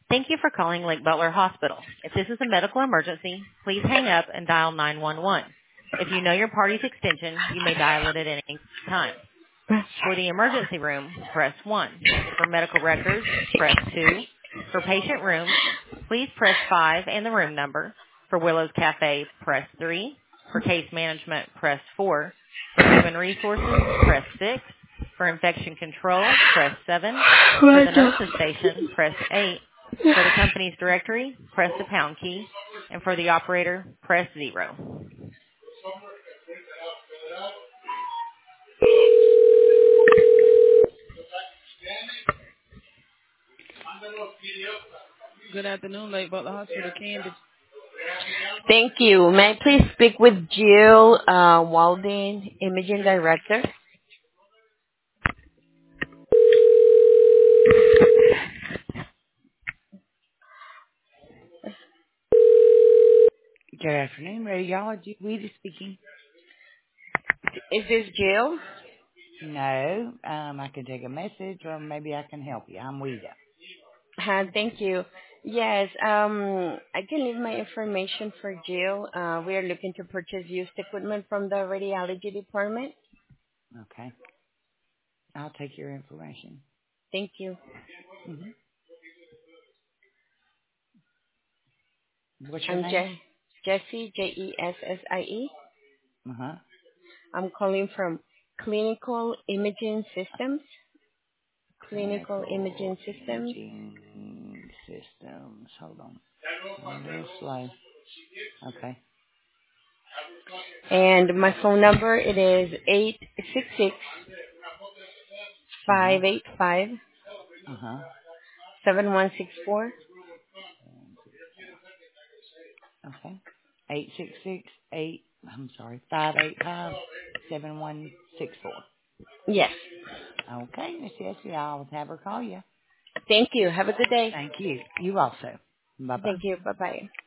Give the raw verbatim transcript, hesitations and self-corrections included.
Thank you for calling Lake Butler Hospital. If this is a medical emergency, please hang up and dial nine one one. If you know your party's extension, you may dial it at any time. For the emergency room, press one. For medical records, press two. For patient rooms, please press five and the room number. For Willow's Cafe, press three. For case management, press four. For human resources, press six. For infection control, press seven. For the nurses station, press eight. For the company's directory, press the pound key. And for the operator, press zero. Good afternoon, Lake Butler Hospital, Candace. Thank you. May I please speak with Jill uh, Walden, Imaging Director? Good afternoon, radiology. Weedy speaking. Is this Jill? No, um, I can take a message, or maybe I can help you. I'm Weeda. Uh, thank you. Yes, um, I can leave my information for Jill. Uh, we are looking to purchase used equipment from the radiology department. Okay, I'll take your information. Thank you. Mm-hmm. What's your I'm name? Je- Jessie, J E S S I E. Uh huh. I'm calling from Clinical Imaging Systems. Clinical Imaging Systems. Imaging Systems. Hold on. A little slow. Okay. And my phone number, it is eight six six, five eight five, Uh huh. seven one six four. Okay. Eight six six eight. I'm sorry. Five eight five seven one six four. Yes. Okay, Miss Jessie, I'll have her call you. Thank you. Have a good day. Thank you. You also. Bye bye. Thank you. Bye-bye.